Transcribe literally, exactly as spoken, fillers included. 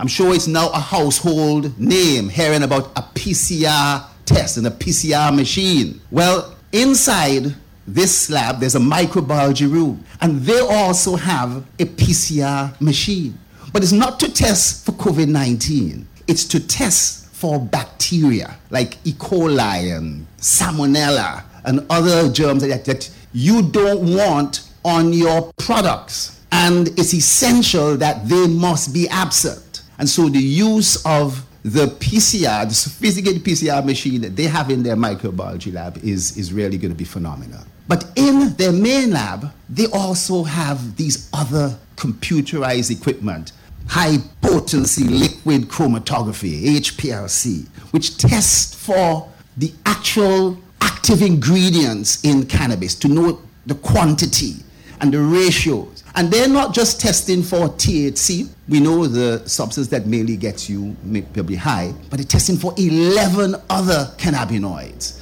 I'm sure it's now a household name, hearing about a P C R test and a P C R machine. Well, inside this lab, there's a microbiology room, and they also have a P C R machine. But it's not to test for covid nineteen. It's to test for bacteria like E. coli and Salmonella and other germs that, that you don't want on your products. And it's essential that they must be absent. And so the use of the P C R, the sophisticated P C R machine that they have in their microbiology lab is, is really going to be phenomenal. But in their main lab, they also have these other computerized equipment, high potency liquid chromatography, H P L C, which tests for the actual active ingredients in cannabis to know the quantity and the ratios. And they're not just testing for T H C. We know the substance that mainly gets you probably high, but they're testing for eleven other cannabinoids.